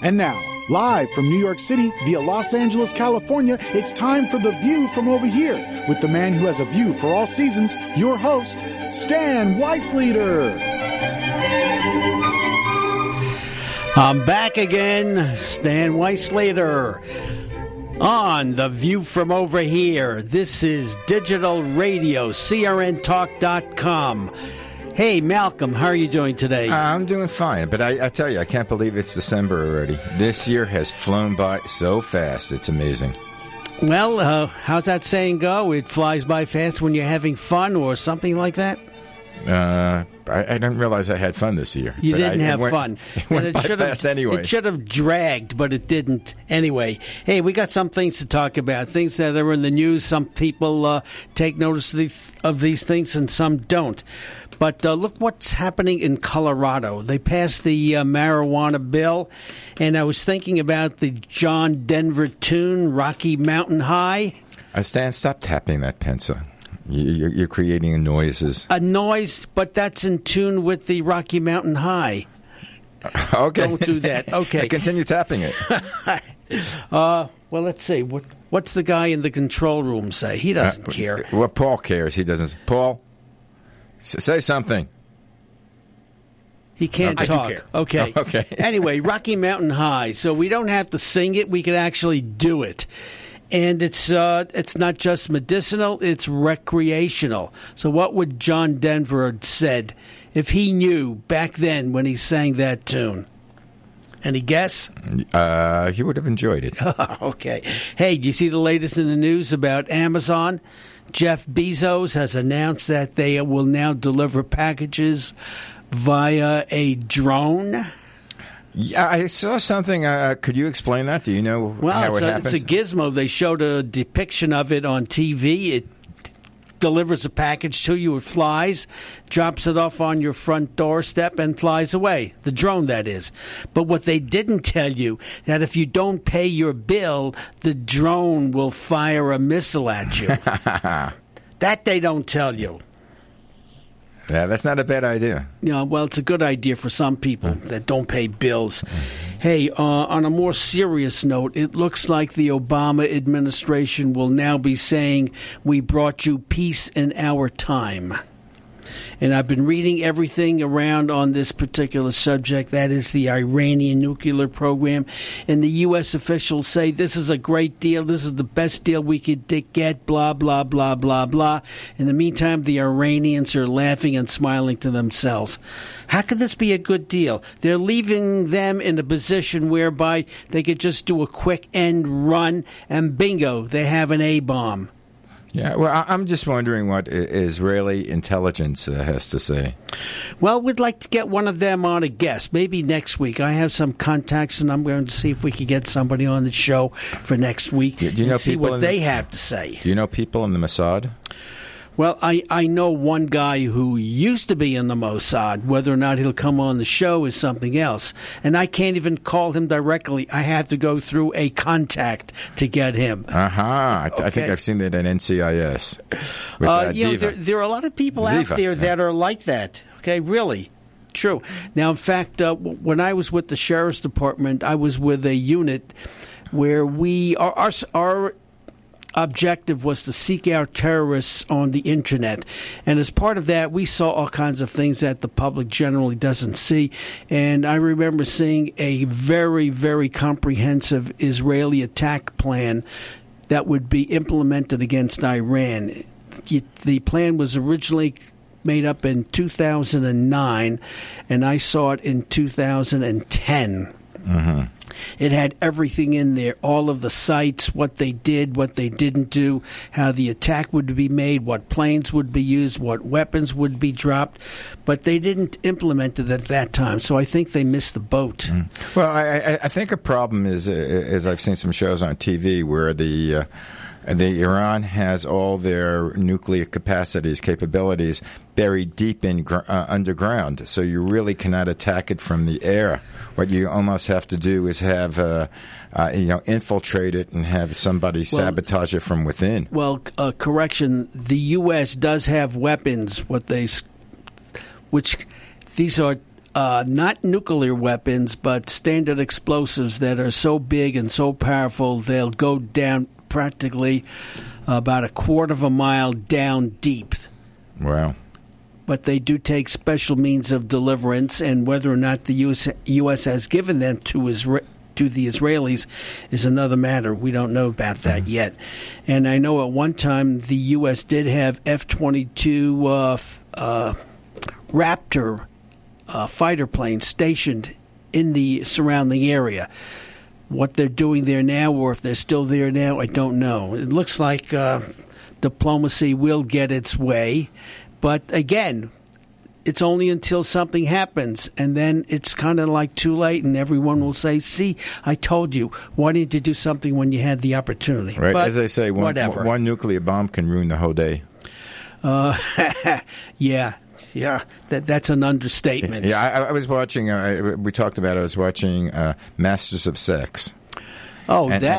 And now, live from New York City via Los Angeles, California, it's time for The View from Over Here with the man who has a view for all seasons, your host, Stan Weisleiter. I'm back again, Stan Weisleiter, on The View from Over Here. This is Digital Radio, CRNTalk.com. Hey, Malcolm, how are you doing today? I'm doing fine, but I tell you, I can't believe it's December already. This year has flown by so fast. It's amazing. Well, how's that saying go? It flies by fast when you're having fun or something like that? I didn't realize I had fun this year. You didn't have fun. It went by fast anyway. It should have dragged, but it didn't anyway. Hey, we got some things to talk about, things that are in the news. Some people take notice of these things and some don't. But look what's happening in Colorado. They passed the marijuana bill, and I was thinking about the John Denver tune, Rocky Mountain High. Stan, stop tapping that pencil. You're creating noises. A noise, but that's in tune with the Rocky Mountain High. Okay. Don't do that. Okay. Continue tapping it. Well, let's see. What's the guy in the control room say? He doesn't care. Well, Paul cares. He doesn't. Paul, say something. He can't talk. Okay. Oh, okay. Anyway, Rocky Mountain High. So we don't have to sing it. We can actually do it. And it's not just medicinal, it's recreational. So what would John Denver have said if he knew back then when he sang that tune? Any guess? He would have enjoyed it. Okay. Hey, do you see the latest in the news about Amazon? Jeff Bezos has announced that they will now deliver packages via a drone. Yeah, I saw something. Could you explain that? Do you know how it happens? It's a gizmo. They showed a depiction of it on TV. It delivers a package to you. It flies, drops it off on your front doorstep, and flies away. The drone, that is. But what they didn't tell you, that if you don't pay your bill, the drone will fire a missile at you. That they don't tell you. Yeah, that's not a bad idea. Yeah, well, it's a good idea for some people that don't pay bills. Hey, on a more serious note, it looks like the Obama administration will now be saying, "We brought you peace in our time." And I've been reading everything around on this particular subject. That is the Iranian nuclear program. And the U.S. officials say this is a great deal. This is the best deal we could get, blah, blah, blah, blah, blah. In the meantime, the Iranians are laughing and smiling to themselves. How could this be a good deal? They're leaving them in a position whereby they could just do a quick end run, and bingo, they have an A-bomb. Yeah, well, I'm just wondering what Israeli intelligence has to say. Well, we'd like to get one of them on a guest, maybe next week. I have some contacts, and I'm going to see if we can get somebody on the show for next week do you know and see what they have to say. Do you know people in the Mossad? Well, I know one guy who used to be in the Mossad. Whether or not he'll come on the show is something else. And I can't even call him directly. I have to go through a contact to get him. I think I've seen that at NCIS. There are a lot of people out there that are like that. Okay, really. True. Now, in fact, when I was with the Sheriff's Department, I was with a unit where our objective was to seek out terrorists on the internet, and as part of that we saw all kinds of things that the public generally doesn't see. And I remember seeing a very, very comprehensive Israeli attack plan that would be implemented against Iran. The plan was originally made up in 2009, and I saw it in 2010. It had everything in there, all of the sites, what they did, what they didn't do, how the attack would be made, what planes would be used, what weapons would be dropped. But they didn't implement it at that time, so I think they missed the boat. Well, I think a problem is I've seen some shows on TV where the Iran has all their nuclear capabilities buried deep in underground, so you really cannot attack it from the air. What you almost have to do is have infiltrate it and have somebody sabotage it from within. Well, correction: the U.S. does have weapons. These are not nuclear weapons, but standard explosives that are so big and so powerful they'll go down practically about a quarter of a mile down deep. Wow. But they do take special means of deliverance, and whether or not the U.S. has given them to the Israelis is another matter. We don't know about that yet. And I know at one time the U.S. did have F-22 Raptor fighter planes stationed in the surrounding area. What they're doing there now, or if they're still there now, I don't know. It looks like diplomacy will get its way. But again, it's only until something happens, and then it's kind of like too late, and everyone will say, see, I told you. Why didn't you do something when you had the opportunity? Right. But as they say, one nuclear bomb can ruin the whole day. Yeah. That's an understatement. Yeah, I was watching, we talked about it, I was watching Masters of Sex. Oh, But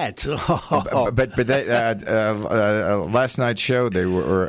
last night's show they were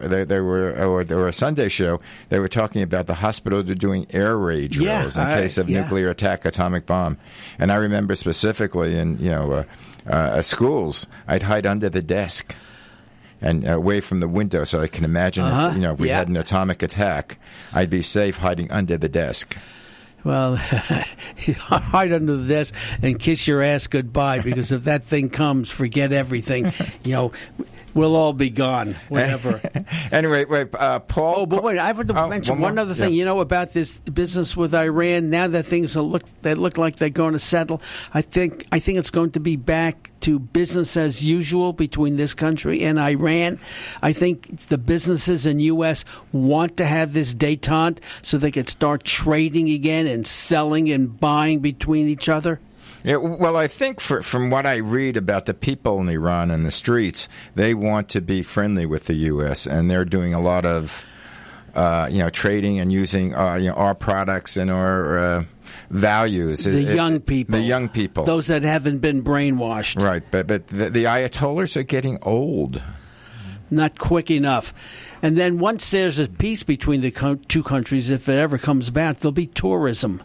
a Sunday show. They were talking about the hospital. They're doing air raid drills in case of nuclear attack, atomic bomb. And I remember specifically in schools, I'd hide under the desk and away from the window, so I can imagine if we had an atomic attack, I'd be safe hiding under the desk. Well, hide under the desk and kiss your ass goodbye, because if that thing comes, forget everything. We'll all be gone, whatever. Anyway, wait, Paul. Oh, but wait, I have to mention one other thing. Yeah. About this business with Iran. Now that things look like they're going to settle, I think it's going to be back to business as usual between this country and Iran. I think the businesses in U.S. want to have this détente so they could start trading again and selling and buying between each other. Yeah, well, I think from what I read about the people in Iran and the streets, they want to be friendly with the U.S., and they're doing a lot of trading and using our products and our values. The young people. Those that haven't been brainwashed. Right, but the Ayatollahs are getting old. Not quick enough. And then once there's a peace between the two countries, if it ever comes about, there'll be tourism.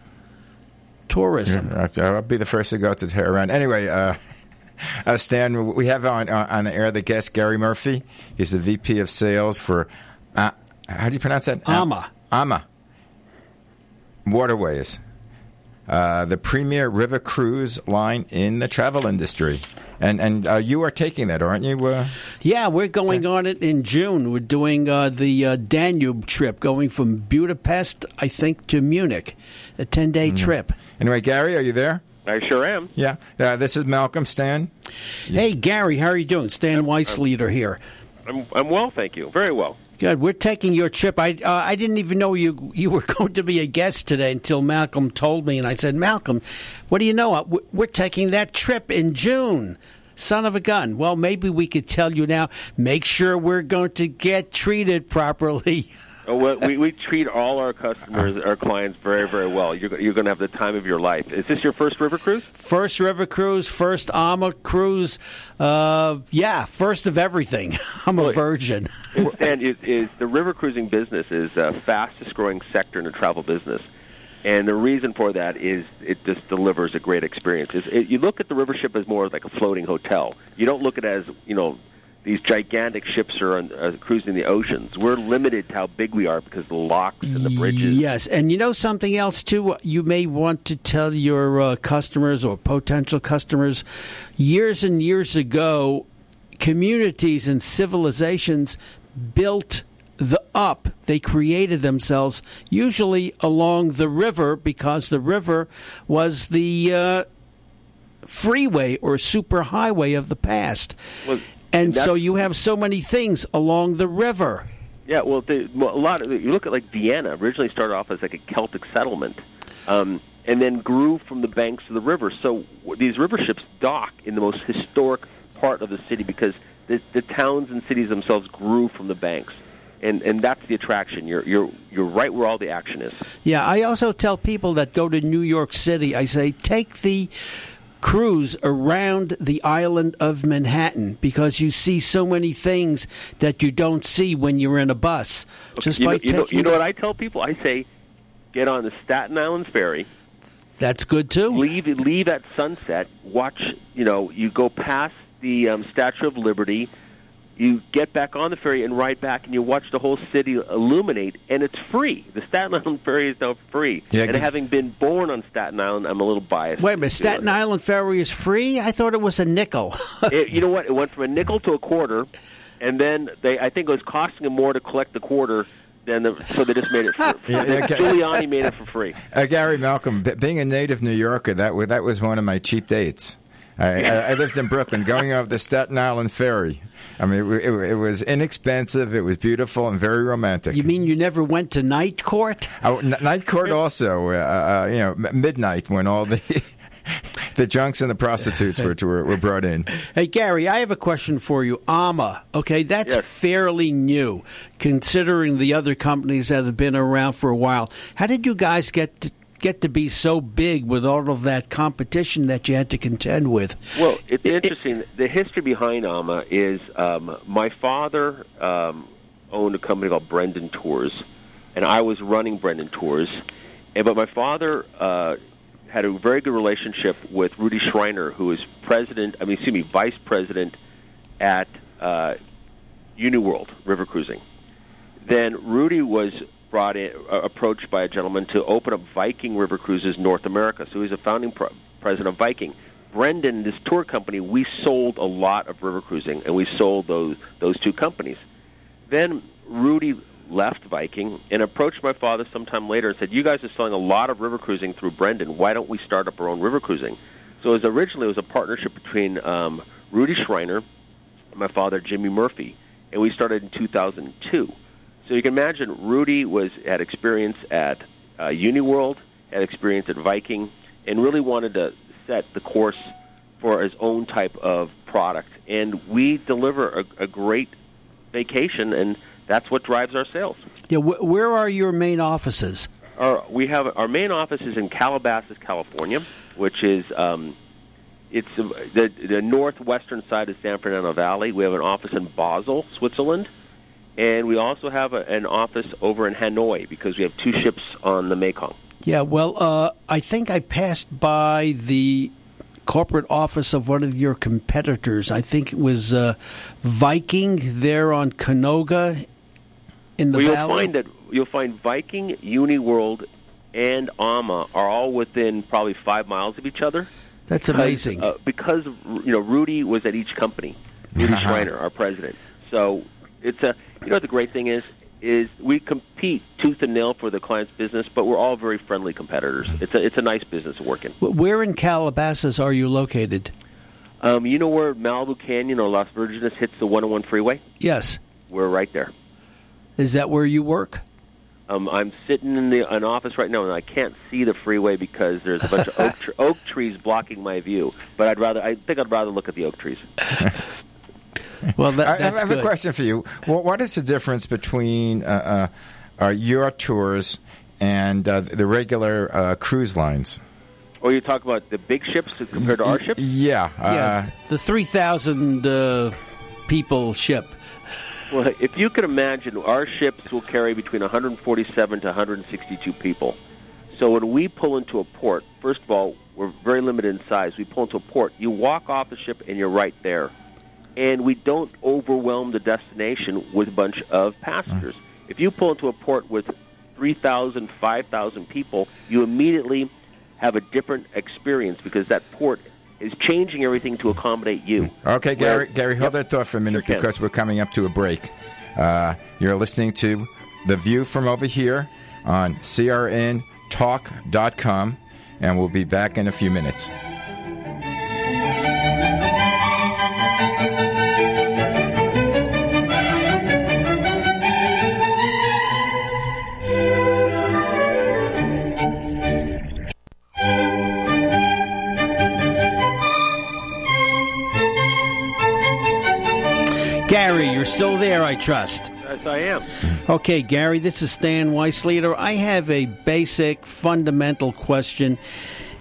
Yeah, I'll be the first to go to Tehran. Anyway, Stan, we have on the air the guest, Gary Murphy. He's the VP of Sales for, how do you pronounce that? AMA Waterways, the premier river cruise line in the travel industry. And you are taking that, aren't you? Yeah, we're going on it in June. We're doing the Danube trip, going from Budapest, I think, to Munich, a 10-day trip. Anyway, Gary, are you there? I sure am. Yeah. This is Malcolm, Stan. Hey, Gary, how are you doing? Stan Weissleader here. I'm well, thank you. Very well. Good. We're taking your trip. I didn't even know you were going to be a guest today until Malcolm told me, and I said, Malcolm, what do you know? We're taking that trip in June. Son of a gun. Well, maybe we could tell you now. Make sure we're going to get treated properly. Well, we treat all our customers, our clients, very, very well. You're going to have the time of your life. Is this your first river cruise? First river cruise, first AMA cruise. First of everything. I'm a virgin. And is the river cruising business is the fastest growing sector in the travel business. And the reason for that is it just delivers a great experience. You look at the river ship as more like a floating hotel. You don't look at it as, these gigantic ships are cruising the oceans. We're limited to how big we are because of the locks and the bridges. Yes, and something else, too, you may want to tell your customers or potential customers, years and years ago, communities and civilizations built they created themselves usually along the river because the river was the freeway or superhighway of the past. Well, and so you have so many things along the river. Yeah, you look at like Vienna, originally started off as like a Celtic settlement, and then grew from the banks of the river. So these river ships dock in the most historic part of the city because the towns and cities themselves grew from the banks. And that's the attraction. You're right where all the action is. Yeah, I also tell people that go to New York City, I say, take the cruise around the island of Manhattan because you see so many things that you don't see when you're in a bus. You know what I tell people? I say, get on the Staten Island Ferry. That's good, too. Leave at sunset. Watch, you go past the Statue of Liberty. You get back on the ferry and ride back, and you watch the whole city illuminate, and it's free. The Staten Island Ferry is now free. Yeah, and having been born on Staten Island, I'm a little biased. Wait a minute, Staten Island Ferry is free? I thought it was a nickel. You know what? It went from a nickel to a quarter, and then I think it was costing them more to collect the quarter. So they just made it free. Giuliani made it for free. Gary Malcolm, being a native New Yorker, that was one of my cheap dates. I lived in Brooklyn, going over the Staten Island Ferry. I mean, it was inexpensive, it was beautiful, and very romantic. You mean you never went to Night Court? Night Court also, midnight when all the junks and the prostitutes were brought in. Hey, Gary, I have a question for you. AMA, okay, that's fairly new, considering the other companies that have been around for a while. How did you guys get to be so big with all of that competition that you had to contend with? Well, it's interesting. The history behind AMA is my father owned a company called Brendan Tours, and I was running Brendan Tours. But my father had a very good relationship with Rudy Schreiner, who is vice president at Uniworld River Cruising. Then Rudy was approached by a gentleman to open up Viking River Cruises North America. So he's a founding president of Viking. Brendan, this tour company, we sold a lot of river cruising, and we sold those two companies. Then Rudy left Viking and approached my father sometime later and said, "You guys are selling a lot of river cruising through Brendan. Why don't we start up our own river cruising?" So originally it was a partnership between Rudy Schreiner and my father, Jimmy Murphy, and we started in 2002. So you can imagine Rudy had experience at Uniworld, had experience at Viking, and really wanted to set the course for his own type of product. And we deliver a great vacation, and that's what drives our sales. Yeah, where are your main offices? Our main office is in Calabasas, California, which is it's the northwestern side of San Fernando Valley. We have an office in Basel, Switzerland. And we also have an office over in Hanoi because we have two ships on the Mekong. Yeah, well, I think I passed by the corporate office of one of your competitors. I think it was Viking there on Canoga in the valley. You'll find Viking, Uniworld, and AMA are all within probably 5 miles of each other. That's amazing. Because Rudy was at each company. Rudy Schreiner, our president. So it's the great thing is we compete tooth and nail for the client's business, but we're all very friendly competitors. It's a nice business to work in. Where in Calabasas are you located? You know where Malibu Canyon or Las Virgenes hits the 101 freeway? Yes. We're right there. Is that where you work? I'm sitting in an office right now, and I can't see the freeway because there's a bunch of oak trees blocking my view. But I think I'd rather look at the oak trees. Well, I have a question for you. What is the difference between your tours and the regular cruise lines? Oh, you talk about the big ships compared to our ships? Yeah. The 3,000 people ship. Well, if you can imagine, our ships will carry between 147 to 162 people. So when we pull into a port, first of all, we're very limited in size. We pull into a port. You walk off the ship, and you're right there. And we don't overwhelm the destination with a bunch of passengers. If you pull into a port with 3,000, 5,000 people, you immediately have a different experience because that port is changing everything to accommodate you. Okay, Gary, hold that thought for a minute because we're coming up to a break. You're listening to The View from Over Here on crntalk.com, and we'll be back in a few minutes. Gary, you're still there, I trust. Yes, I am. Okay, Gary, this is Stan Weissleder. I have a basic, fundamental question,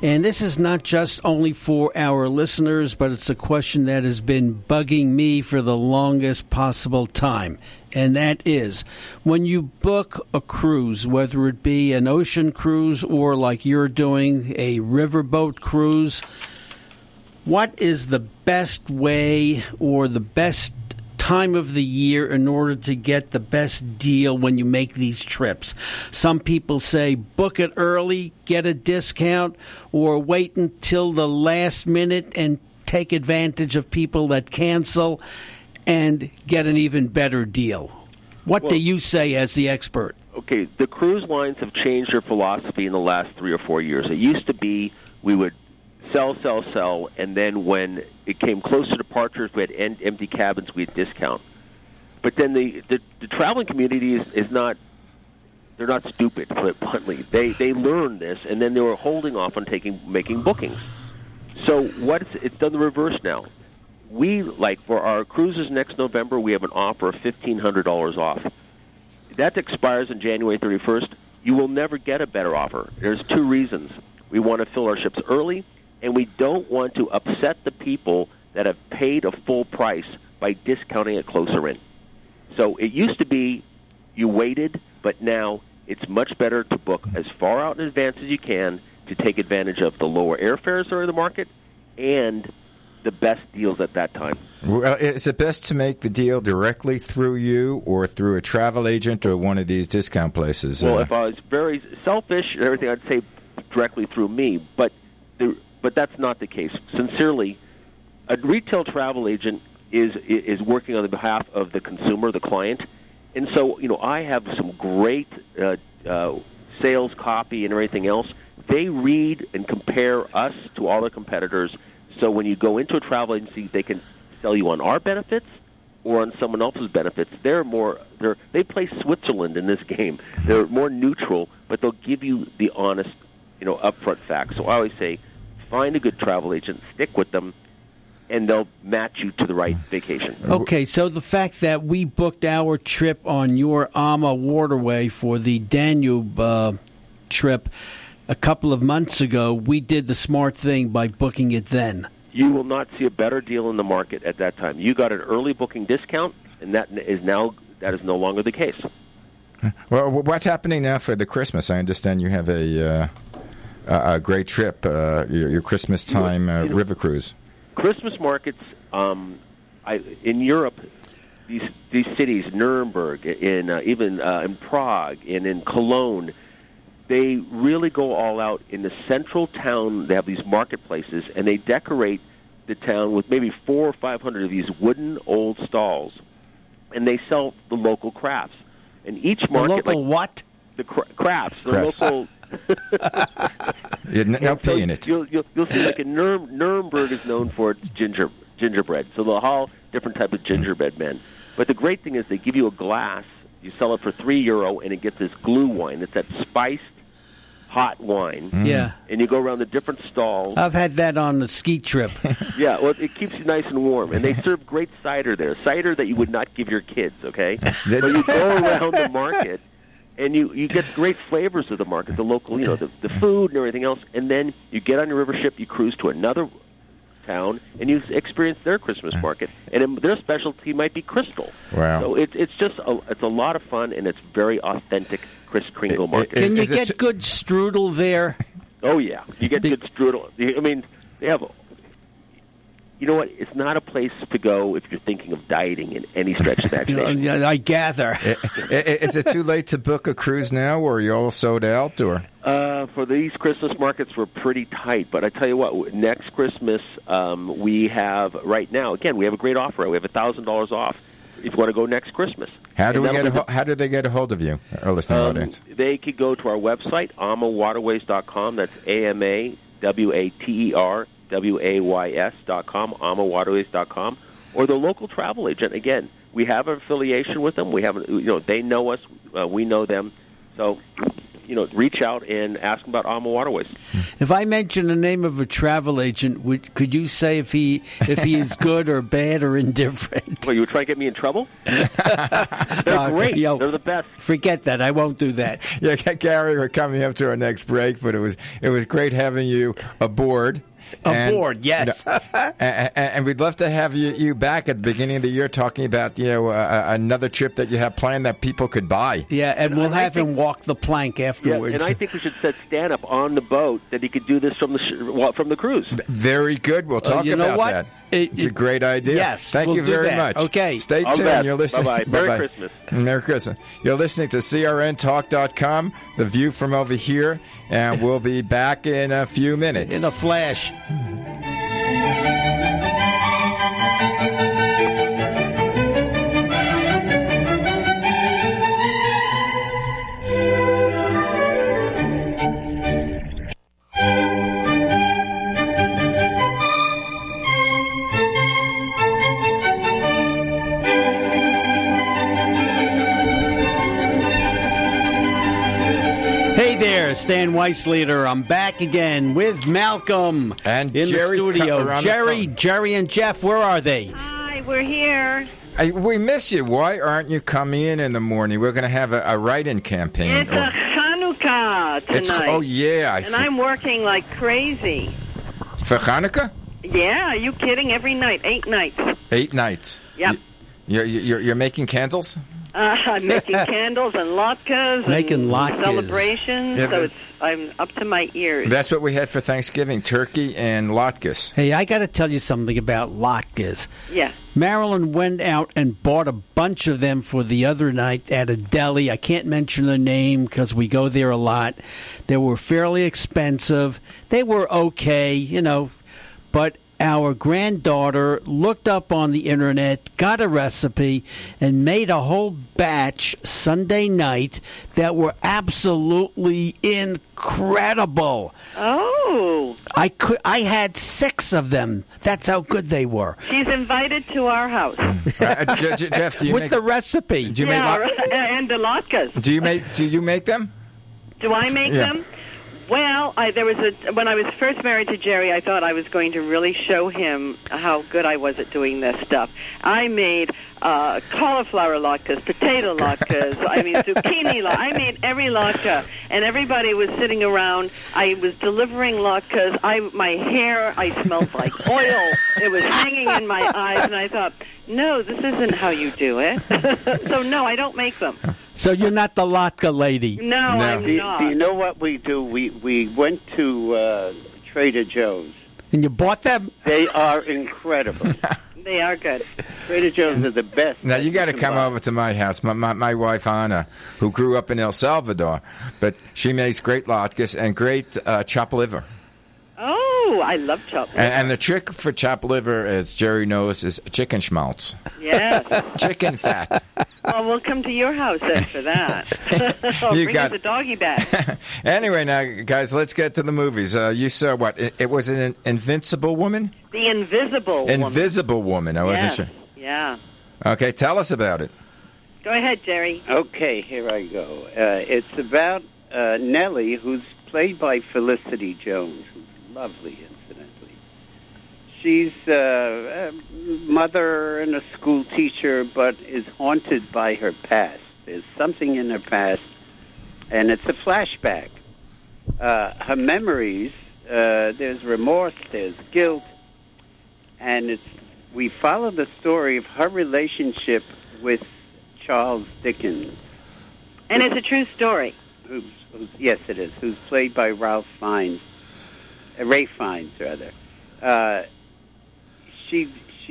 And this is not just only for our listeners, but it's a question that has been bugging me for the longest possible time. And that is, when you book a cruise, whether it be an ocean cruise or like you're doing a riverboat cruise, what is the best way or the best time of the year in order to get the best deal when you make these trips? Some people say book it early, get a discount, or wait until the last minute and take advantage of people that cancel and get an even better deal. What do you say as the expert? Okay, the cruise lines have changed their philosophy in the last 3 or 4 years. It used to be we would sell, and then when it came close to departures, we had empty cabins, we had discount. But then the traveling community is not, they're not stupid, to put it bluntly. They learned this, and then they were holding off on making bookings. So it's done the reverse now. We, like for our cruises next November, we have an offer of $1,500 off. That expires on January 31st. You will never get a better offer. There's 2 reasons. We want to fill our ships early, and we don't want to upset the people that have paid a full price by discounting it closer in. So it used to be you waited, but now it's much better to book as far out in advance as you can to take advantage of the lower airfares that are in the market and the best deals at that time. Well, is it best to make the deal directly through you or through a travel agent or one of these discount places? Well, if I was very selfish and everything, I'd say directly through me, but that's not the case. Sincerely, a retail travel agent is working on the behalf of the consumer, the client, and so I have some great sales copy and everything else. They read and compare us to all the competitors. So when you go into a travel agency, they can sell you on our benefits or on someone else's benefits. They play Switzerland in this game. They're more neutral, but they'll give you the honest, upfront facts. So I always say, find a good travel agent, stick with them, and they'll match you to the right vacation. Okay, so the fact that we booked our trip on your AMA waterway for the Danube trip a couple of months ago, we did the smart thing by booking it then. You will not see a better deal in the market at that time. You got an early booking discount, and that is no longer the case. Well, what's happening now for the Christmas? I understand you have a great trip, your Christmas time river cruise. Christmas markets in Europe, these cities, Nuremberg, in Prague, and in Cologne, they really go all out. In the central town, they have these marketplaces, and they decorate the town with maybe 400 or 500 of these wooden old stalls, and they sell the local crafts. And each market, the local what? The crafts. The local. No P in it. You'll see, like in Nuremberg is known for its gingerbread. So they'll haul different types of gingerbread men. But the great thing is they give you a glass. You sell it for €3, and it gets this glue wine. It's that spiced hot wine. Yeah. And you go around the different stalls. I've had that on the ski trip. Yeah, well, it keeps you nice and warm. And they serve great cider there. Cider that you would not give your kids, okay? But you go around the market, and you get great flavors of the market, the local, the food and everything else. And then you get on your river ship, you cruise to another town, and you experience their Christmas market. And their specialty might be crystal. Wow. So it's just it's a lot of fun, and it's very authentic Kris Kringle market. Can you get good strudel there? Oh, yeah. You get good strudel. I mean, they have... You know what? It's not a place to go if you're thinking of dieting in any stretch of the imagination. I gather. Is it too late to book a cruise now, or are you all sold out? Or for these Christmas markets, we're pretty tight. But I tell you what, next Christmas, we have, right now, again, we have a great offer. We have $1,000 off if you want to go next Christmas. How do they get a hold of you, our listening audience? They could go to our website, amawaterways.com. That's AMAWATERWAYS.com, amawaterways.com, or the local travel agent. Again, we have an affiliation with them. We have, they know us. We know them. So reach out and ask them about AMA Waterways. If I mention the name of a travel agent, could you say if he is good or bad or indifferent? Well, you were trying to get me in trouble? They're great. They're the best. Forget that. I won't do that. Yeah, Gary, we're coming up to our next break, but it was great having you aboard. Yes. And we'd love to have you back at the beginning of the year talking about another trip that you have planned that people could buy. Yeah, and we'll have him walk the plank afterwards. Yeah, and I think we should set Stan up on the boat that he could do this from the cruise. Very good. We'll talk about that. It's a great idea. Yes. Thank you very much. Okay. Stay tuned. You're listening. Bye-bye. Merry Christmas. Merry Christmas. You're listening to CRNTalk.com, The View from Over Here, and we'll be back in a few minutes. In a flash. Stan Weissleiter. I'm back again with Malcolm and in Jerry the studio. Jerry, and Jeff, where are they? Hi, we're here. We miss you. Why aren't you coming in the morning? We're going to have a write-in campaign. It's a Hanukkah tonight. I'm working like crazy. For Hanukkah? Yeah, are you kidding? Every night, 8 nights. 8 nights. Yep. You're making candles? I'm making candles and latkes and celebrations, yeah, so I'm up to my ears. That's what we had for Thanksgiving, turkey and latkes. Hey, I got to tell you something about latkes. Yeah. Marilyn went out and bought a bunch of them for the other night at a deli. I can't mention the name because we go there a lot. They were fairly expensive. They were okay, but our granddaughter looked up on the internet, got a recipe, and made a whole batch Sunday night that were absolutely incredible. Oh. I had 6 of them. That's how good they were. She's invited to our house. Jeff, do you with the recipe. Do you and the latkes. Do you make them? Do I make them? Well, when I was first married to Jerry, I thought I was going to really show him how good I was at doing this stuff. I made cauliflower latkes, potato latkes, zucchini latkes. I made every latke, and everybody was sitting around. I was delivering latkes. My hair, I smelled like oil. It was hanging in my eyes, and I thought, no, this isn't how you do it. So, no, I don't make them. So you're not the latke lady? No, I'm not. Do you know what we do? We went to Trader Joe's. And you bought them? They are incredible. They are good. Trader Joe's are the best. Now, you got to come over to my house. My wife, Anna, who grew up in El Salvador, but she makes great latkes and great chopped liver. Oh, I love chopped liver. And the trick for chopped liver, as Jerry knows, is chicken schmaltz. Yes. Chicken fat. Well, we'll come to your house then for that. Bring us a doggy bag. Anyway, now, guys, let's get to the movies. You saw what? It was an Invincible Woman? The Invisible Woman. Invisible Woman. I wasn't sure. Yeah. Okay, tell us about it. Go ahead, Jerry. Okay, here I go. It's about Nellie, who's played by Felicity Jones, who's lovely, incidentally. She's a mother and a school teacher, but is haunted by her past. There's something in her past, and it's a flashback. Her memories, there's remorse, there's guilt, and we follow the story of her relationship with Charles Dickens. And it's a true story. Yes, it is. Who's played by Ralph Fiennes. Ray Fiennes, rather. She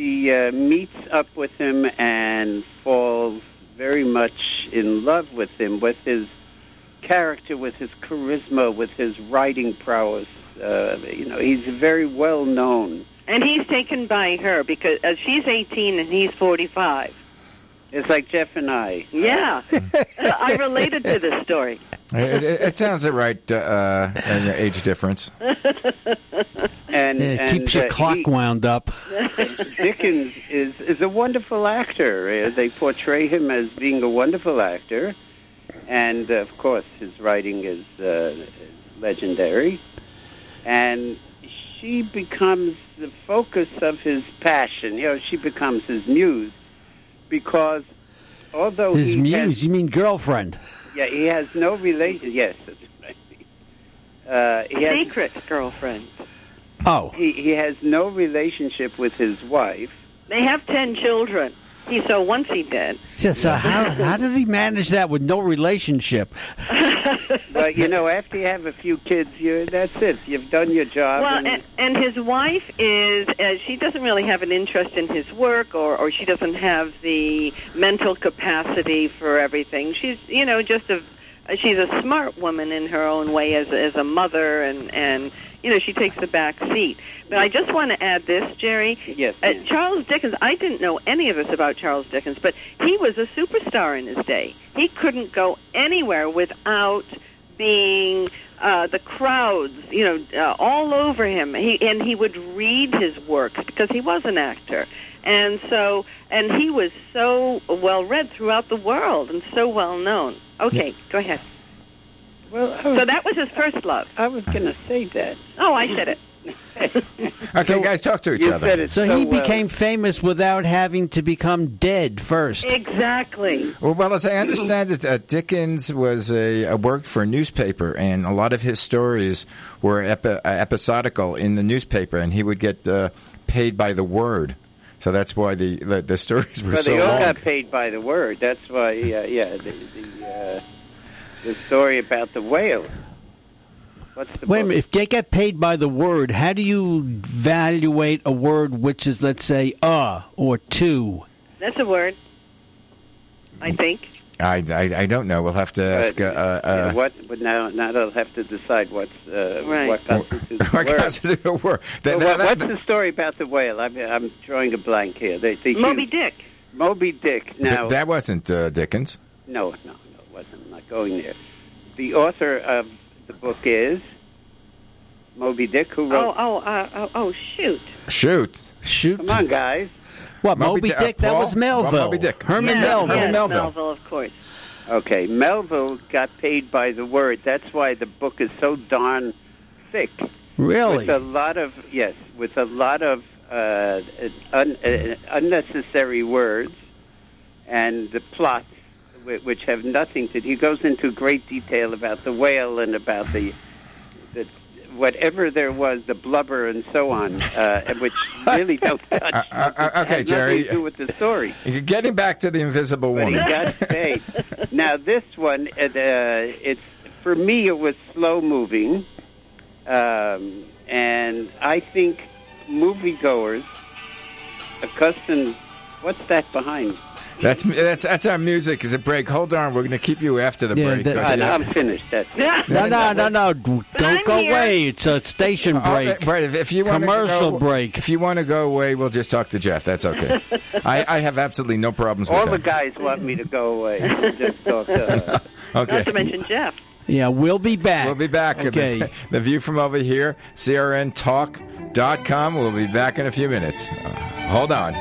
meets up with him and falls very much in love with him, with his character, with his charisma, with his writing prowess. He's very well known. And he's taken by her because she's 18 and he's 45. It's like Jeff and I. Yeah. I related to this story. It sounds the right age difference. And keeps your clock wound up. Dickens is a wonderful actor. They portray him as being a wonderful actor. And, of course, his writing is legendary. And she becomes the focus of his passion. She becomes his muse because although his muse, you mean girlfriend? Yeah, he has no relation. Yes, that's right. Secret girlfriend. Oh. He has no relationship with his wife. They have 10 children. Once he did. So how did he manage that with no relationship? Well, after you have a few kids, that's it. You've done your job. Well, and his wife she doesn't really have an interest in his work, or she doesn't have the mental capacity for everything. She's, she's a smart woman in her own way as a mother, and she takes the back seat. But I just want to add this, Jerry. Yes. Charles Dickens, I didn't know any of this about Charles Dickens, but he was a superstar in his day. He couldn't go anywhere without being the crowds, all over him. He would read his works because he was an actor. And he was so well read throughout the world and so well known. Okay, Go ahead. Well, so that was his first love. I was going to say that. Oh, I said it. Okay, guys, talk to each other. So he became famous without having to become dead first. Exactly. Well, as I understand it, Dickens was worked for a newspaper, and a lot of his stories were episodical in the newspaper, and he would get paid by the word. So that's why the stories were so long. Well, they all got paid by the word. That's why, the story about the whale. What's the Wait a minute. If they get paid by the word, how do you evaluate a word which is, let's say, or to? That's a word, I think. I don't know. We'll have to ask. Now they'll have to decide what constitutes a word. What's the story about the whale? I'm drawing a blank here. Moby Dick. Moby Dick. Now that wasn't Dickens. No, it wasn't. I'm not going there. The author of the book is Moby Dick, who wrote... Shoot. Come on, guys. What, Moby Dick? That was Melville. Moby Dick. Herman Melville. Yes, Melville, of course. Okay, Melville got paid by the word. That's why the book is so darn thick. Really? With a lot of unnecessary words and the plots which have nothing to... He goes into great detail about the whale and about the whatever there was, the blubber and so on, which really don't touch. Okay, Jerry. Nothing to do with the story. Getting back to the Invisible Woman. But he got paid. Now, this one, it's for me, it was slow moving, and I think moviegoers accustomed. What's that behind? That's our music. Is a break? Hold on, we're going to keep you after the break. I'm finished. No. Don't go away. It's a station break. Right. If you want commercial break. If you want to go away, we'll just talk to Jeff. That's okay. I have absolutely no problems with that. All that. the guys want me to go away. Just talk to okay. Not to mention Jeff. Yeah, we'll be back. We'll be back. Okay. The View from Over Here, crntalk.com. We'll be back in a few minutes. Hold on.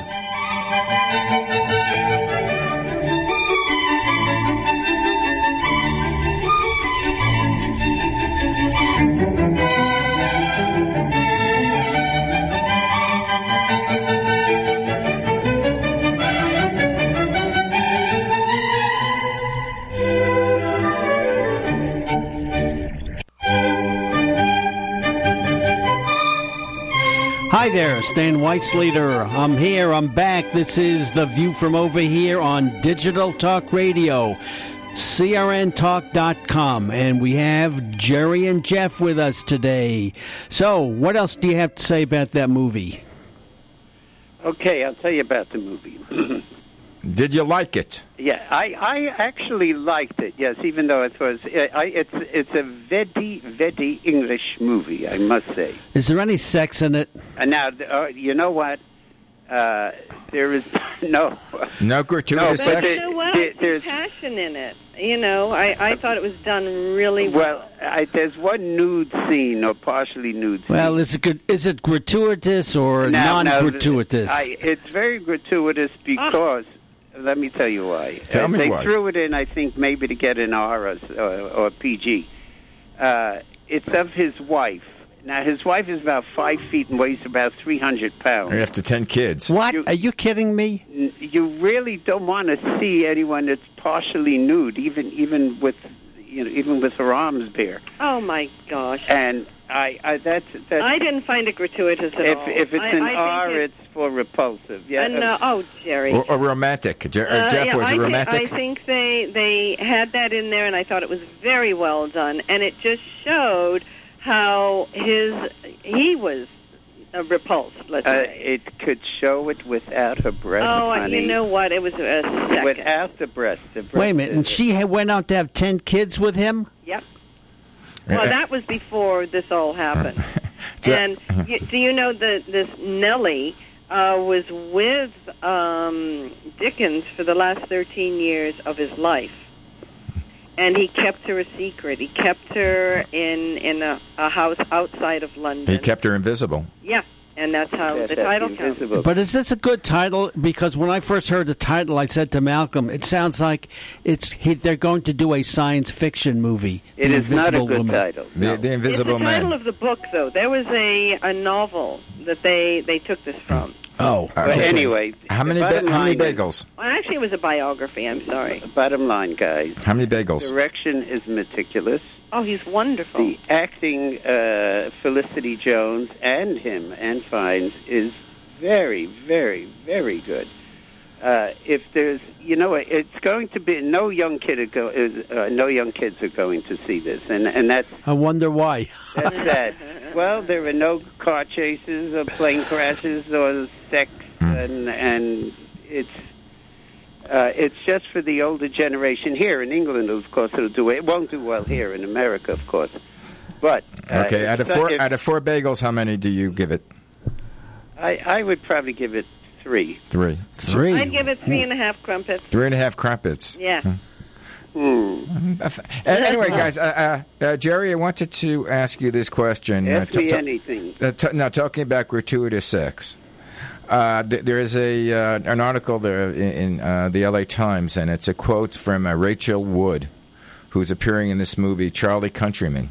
Hi there, Stan Weitzleader. I'm here. I'm back. This is The View from Over Here on Digital Talk Radio, crntalk.com. And we have Jerry and Jeff with us today. So, what else do you have to say about that movie? Okay, I'll tell you about the movie. Did you like it? Yeah, I actually liked it. Yes, even though it's a very English movie, I must say. Is there any sex in it? Now, you know what? There is no gratuitous sex. But you know what? There's passion in it. You know, I thought it was done really well. Well, there's one nude scene, or partially nude scene. Well, is it gratuitous or non-gratuitous? It's very gratuitous because Let me tell you why. Tell me they why. They threw it in, I think, maybe to get an R or PG. It's of his wife. Now, his wife is about 5 feet and weighs about 300 pounds. After 10 kids. What? Are you kidding me? You really don't want to see anyone that's partially nude, even with her arms bare. Oh my gosh! And that's I didn't find it gratuitous at all. If it's an R, it's for repulsive. Yeah. Oh, Jerry. Or romantic. Jeff, was it romantic? I think they had that in there, and I thought it was very well done, and it just showed how he was repulsed, let's say. It could show it without her breast, honey. You know what? It was a second. Without the breast. Wait a minute, and she went out to have 10 kids with him? Yep. Well, that was before this all happened. And do you know that this Nellie was with Dickens for the last 13 years of his life? And he kept her a secret. He kept her in a house outside of London. He kept her invisible. Yeah, and that's how the title comes. But is this a good title? Because when I first heard the title, I said to Malcolm, it sounds like they're going to do a science fiction movie. It is not a good title. No. The Invisible Man. It's the title of the book, though. There was a novel that they took this from. Oh. But anyway. How many bagels? Well, actually, it was a biography. I'm sorry. Bottom line, guys. How many bagels? Direction is meticulous. Oh, he's wonderful. The acting, Felicity Jones and him, and Fiennes, is very, very, very good. If there's, it's going to be no young kids are going to see this, and that's. I wonder why. That's sad. Well, there are no car chases or plane crashes or sex, and it's just for the older generation here in England. Of course, it won't do well here in America, of course. But okay, out of four bagels, how many do you give it? I would probably give it 3. 3. I'd give it 3.5 crumpets. 3.5 crumpets. Yeah. Anyway, guys, Jerry, I wanted to ask you this question. Ask me anything. Now, talking about gratuitous sex, there is an article there in the LA Times, and it's a quote from Rachel Wood, who's appearing in this movie, Charlie Countryman.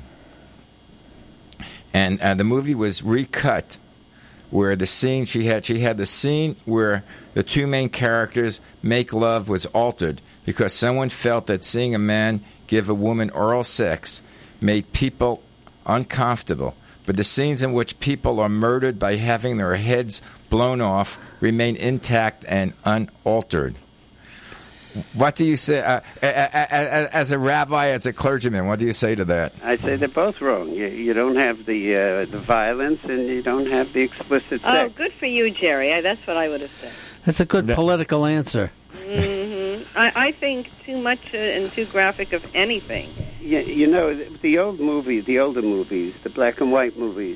And the movie was recut, where the scene she had the scene where the two main characters make love was altered because someone felt that seeing a man give a woman oral sex made people uncomfortable. But the scenes in which people are murdered by having their heads blown off remain intact and unaltered. What do you say, as a rabbi, as a clergyman, what do you say to that? I say they're both wrong. You don't have the violence and you don't have the explicit sex. Oh, good for you, Jerry. That's what I would have said. That's a good political answer. Mm-hmm. I think too much and too graphic of anything. The older movies, the black and white movies,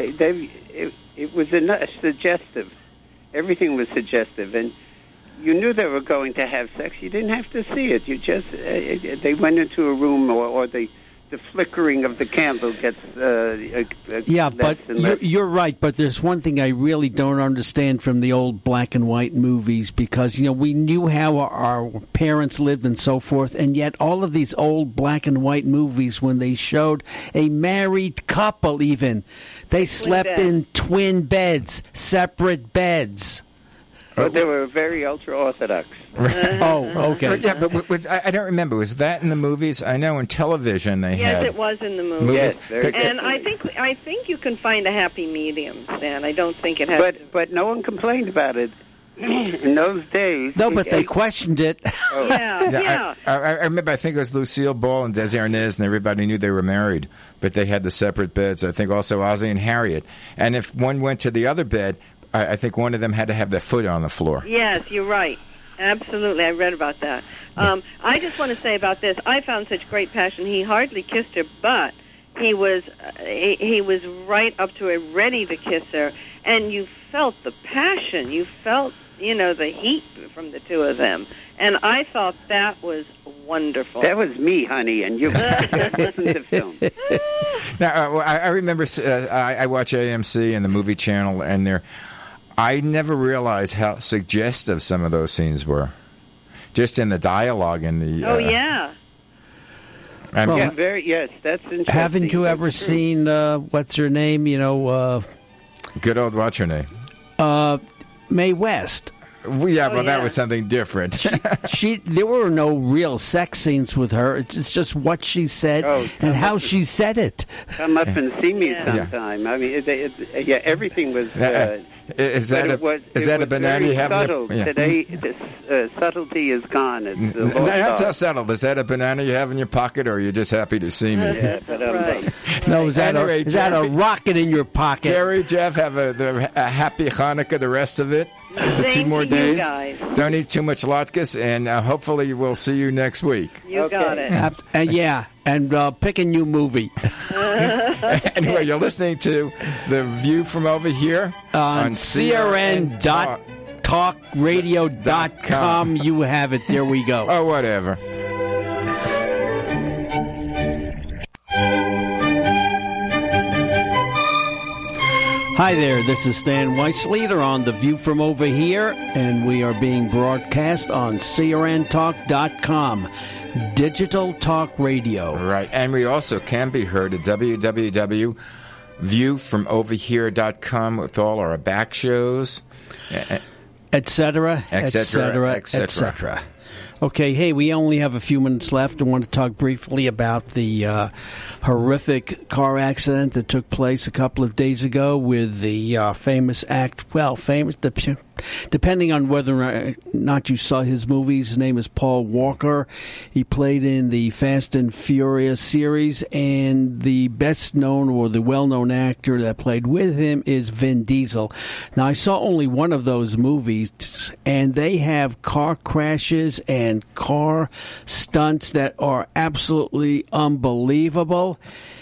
it was suggestive. Everything was suggestive, and you knew they were going to have sex. You didn't have to see it. You just they went into a room, or the flickering of the candle gets yeah, but you're right. But there's one thing I really don't understand from the old black and white movies, because we knew how our parents lived and so forth, and yet all of these old black and white movies, when they showed a married couple, even they slept in twin beds, separate beds. But they were very ultra-Orthodox. Oh, okay. Yeah, but I don't remember. Was that in the movies? I know in television they had. Yes, it was in the movies. Yes, and I think you can find a happy medium, Stan. I don't think it has. But no one complained about it in those days. No, but they questioned it. Oh. Yeah. I remember. I think it was Lucille Ball and Desi Arnaz, and everybody knew they were married, but they had the separate beds. I think also Ozzie and Harriet. And if one went to the other bed, I think one of them had to have their foot on the floor. Yes, you're right. Absolutely. I read about that. I just want to say about this, I found such great passion. He hardly kissed her, but he was right up to her, ready to kiss her, and you felt the passion. You felt, the heat from the two of them. And I thought that was wonderful. That was me, honey, and you listened to film. Now, I remember I watch AMC and the movie channel, and I never realized how suggestive some of those scenes were. just in the dialogue in the. Yeah. Yes, that's interesting. Haven't you ever seen what's her name? Good old what's her name? Mae West. That was something different. There were no real sex scenes with her. It's just what she said and how she said it. Come up and see me sometime. I mean, everything was. Is that a banana you have? Subtle. Today, this subtlety is gone. It's that's how subtle. Is that a banana you have in your pocket, or are you just happy to see me? Yeah, but no, is that a rocket in your pocket? Jerry, Jeff, have a happy Hanukkah. The rest of it. 2 more days. Don't eat too much latkes, and hopefully we'll see you next week. You got it. And pick a new movie. Anyway, you're listening to The View from Over Here on crn.talkradio.com. You have it. There we go. Oh, whatever. Hi there, this is Stan Weissleiter on The View from Over Here, and we are being broadcast on crntalk.com, digital talk radio. Right, and we also can be heard at www.viewfromoverhere.com with all our back shows, etc., etc., etc. Okay, hey, we only have a few minutes left. I want to talk briefly about the horrific car accident that took place a couple of days ago with the famous depending on whether or not you saw his movies. His name is Paul Walker. He played in the Fast and Furious series, and the best known or the well-known actor that played with him is Vin Diesel. Now, I saw only one of those movies, and they have car crashes and car stunts that are absolutely unbelievable.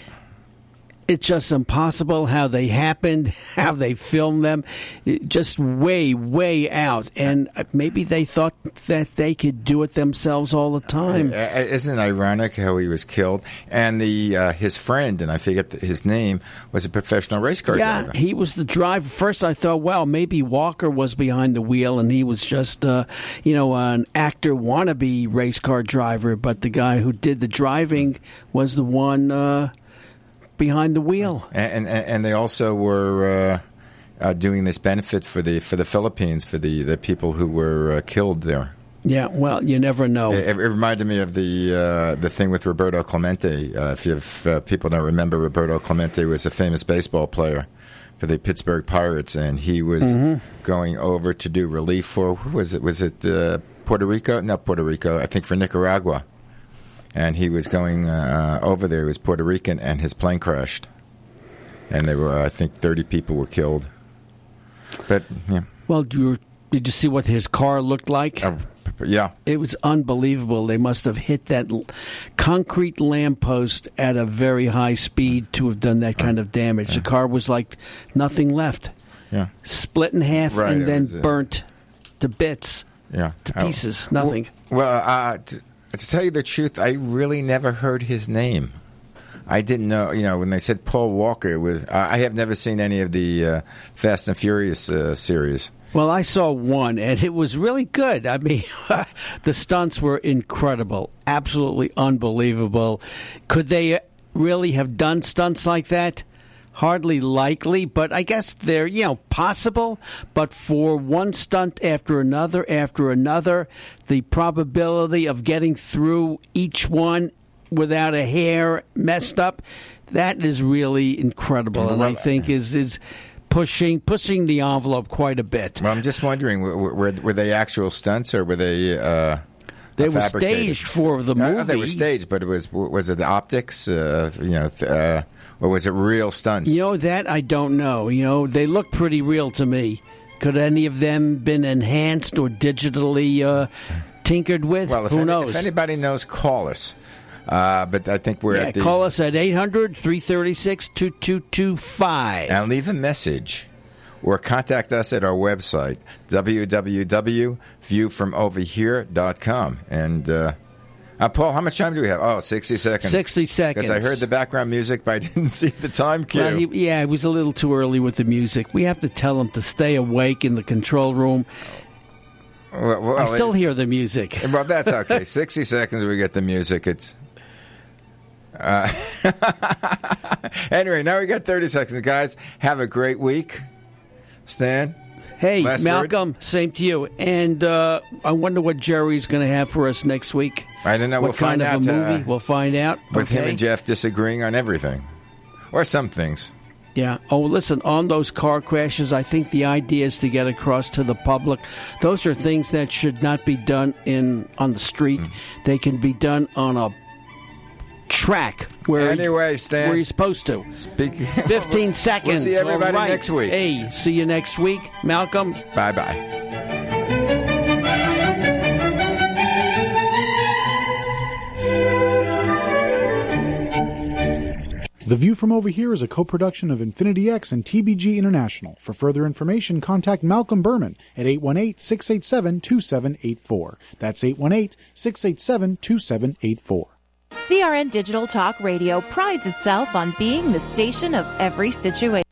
It's just impossible how they happened, how they filmed them, just way, way out. And maybe they thought that they could do it themselves all the time. Isn't it ironic how he was killed? And his friend, and I forget his name, was a professional race car driver. Yeah, he was the driver. First I thought, well, maybe Walker was behind the wheel and he was just, an actor wannabe race car driver. But the guy who did the driving was the one behind the wheel, and they also were doing this benefit for the Philippines for the people who were killed there. Yeah, well, you never know. It reminded me of the thing with Roberto Clemente. If people don't remember, Roberto Clemente was a famous baseball player for the Pittsburgh Pirates, and he was going over to do relief for who was it? Was it Puerto Rico? Not Puerto Rico. I think for Nicaragua. And he was going over there. He was Puerto Rican, and his plane crashed. And there were, I think, 30 people were killed. But, yeah. Well, did you see what his car looked like? Yeah. It was unbelievable. They must have hit that concrete lamppost at a very high speed to have done that kind of damage. The car was like nothing left. Yeah. Split in half and then burnt to bits. Yeah. To pieces. Nothing. Well, to tell you the truth, I really never heard his name. I didn't know, when they said Paul Walker, I have never seen any of the Fast and Furious series. Well, I saw one, and it was really good. I mean, the stunts were incredible, absolutely unbelievable. Could they really have done stunts like that? Hardly likely, but I guess they're, possible. But for one stunt after another, the probability of getting through each one without a hair messed up, that is really incredible. And I think is pushing the envelope quite a bit. Well, I'm just wondering, were they actual stunts or were they... They were staged for the movie. No, they were staged, but was it the optics? Or was it real stunts? That I don't know. They look pretty real to me. Could any of them been enhanced or digitally tinkered with? Well, who knows? If anybody knows, call us. But I think we're at the... call us at 800-336-2225. And leave a message. Or contact us at our website, www.viewfromoverhere.com. And, Paul, how much time do we have? 60 seconds. 60 seconds. Because I heard the background music, but I didn't see the time cue. Well, it was a little too early with the music. We have to tell him to stay awake in the control room. Well, I still hear the music. Well, that's okay. 60 seconds we get the music. It's anyway, now we got 30 seconds. Guys, have a great week. Stan? Hey, last Malcolm, words? Same to you. And I wonder what Jerry's going to have for us next week. I don't know. What we'll find kind of out. a movie? We'll find out. With him and Jeff disagreeing on everything. Or some things. Yeah. Oh, listen, on those car crashes, I think the idea is to get across to the public. Those are things that should not be done on the street. They can be done on a track where Stan, where you're supposed to. 15 seconds. We'll see everybody right. next week. Hey, see you next week. Malcolm. Bye-bye. The View from Over Here is a co-production of Infinity X and TBG International. For further information, contact Malcolm Berman at 818-687-2784. That's 818-687-2784. CRN Digital Talk Radio prides itself on being the station of every situation.